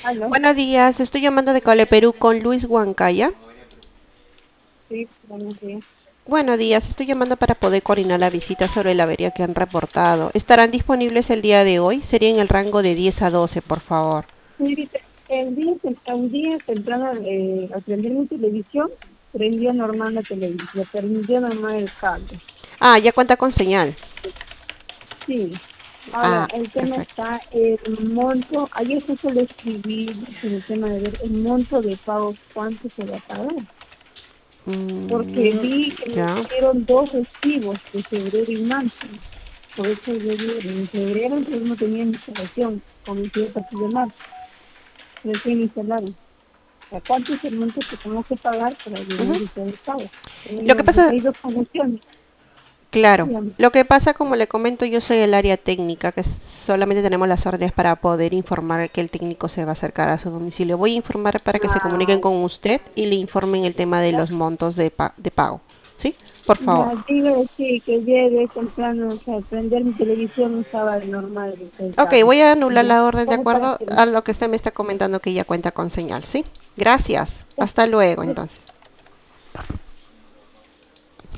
Aló, Buenos días, estoy llamando de Cole Perú con Luis Huancaya. sí, buenos días. Buenos días, estoy llamando para poder coordinar la visita sobre la avería que han reportado. ¿Estarán disponibles el día de hoy? Sería en el rango de 10 a 12, por favor. Señorita, un día temprano, al prender mi televisión, prendió normal la televisión, prendió normal el cable. Ah, ya cuenta con señal. Sí. Ahora, Ah, el tema perfecto. está el monto. Ayer justo le escribí en el tema de ver el monto de pago, cuánto se va a pagar. Porque Mm, vi que me ya. hicieron dos recibos de febrero y marzo. Por eso yo digo, en febrero entonces no tenía instalación, comencé a partir de marzo, recién instalaron. ¿A cuánto es el monto que tengo que pagar para Ujú. llenar el pago? Lo que Porque pasa, hay dos conexiones, claro, digamos. lo que pasa, como le comento, yo soy el área técnica, que solamente tenemos las órdenes para poder informar que el técnico se va a acercar a su domicilio. Voy a informar para que se comuniquen Ah, con usted y le informen el tema de ya, los montos de pago. ¿Sí? Por favor. ya, digo sí, que llegue temprano, o sea, prender mi televisión un sábado normal, el Ok, cable. voy a anular Ya, la orden de ¿cómo para acuerdo hacerlo? a lo que usted me está comentando que ya cuenta con señal. ¿Sí? Gracias. Ya, Hasta luego, ya. entonces.